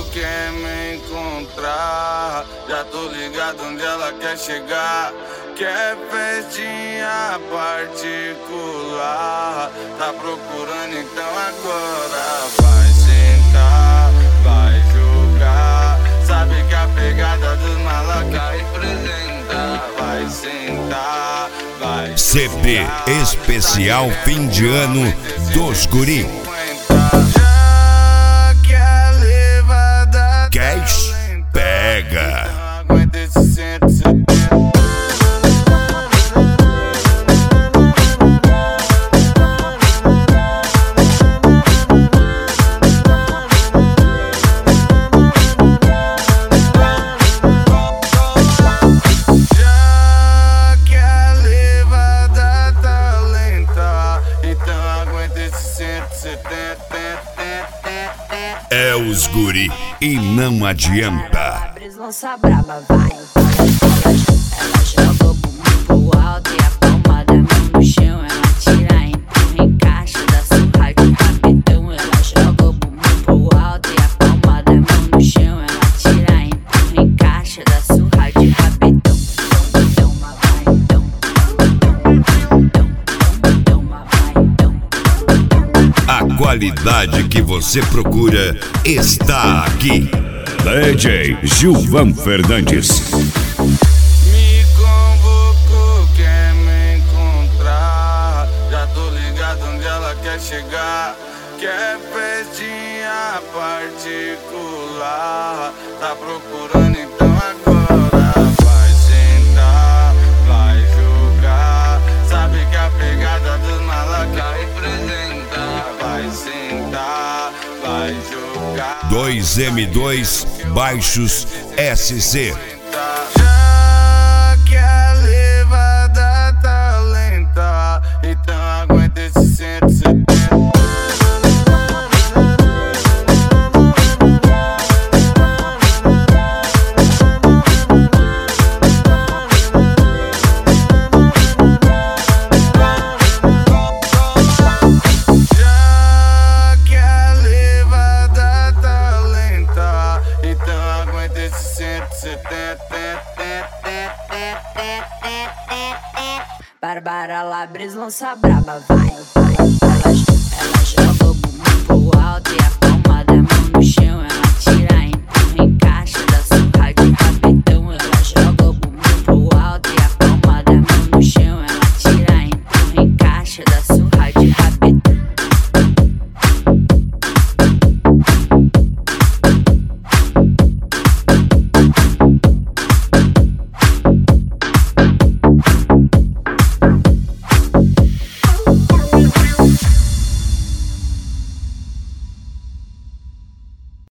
quer me encontrar, já tô ligado onde ela quer chegar. Quer festinha particular, tá procurando, então agora vai sentar, vai jogar. Sabe que a pegada dos malacas representa. Vai sentar, vai CP Especial Fim de Ano dos Guri. Já que a levada Cash pega. não aguenta esse 170. É os Guri e não adianta. Lança braba, vai. Ela joga o bumbum pro alto e a palma da mão no chão. Ela tira, empurra, encaixa, dá surra de rapidão. Ela joga o bumbum pro alto e a palma da mão no chão. Ela tira, empurra, encaixa, dá surra de rapidão. Toma, vai, toma, vai. A qualidade que você procura está aqui. DJ Gilvan Fernandes. Me convocou, quer me encontrar, já tô ligado onde ela quer chegar. Quer festinha particular, tá procurando, então agora vai sentar, vai jogar. Sabe que a pegada dos malacas representa. Vai sentar, vai jogar. 2M2 Baixos SC. Já que a levada tá lenta, então aguenta esse 170. Bárbara Labres lança braba, vai.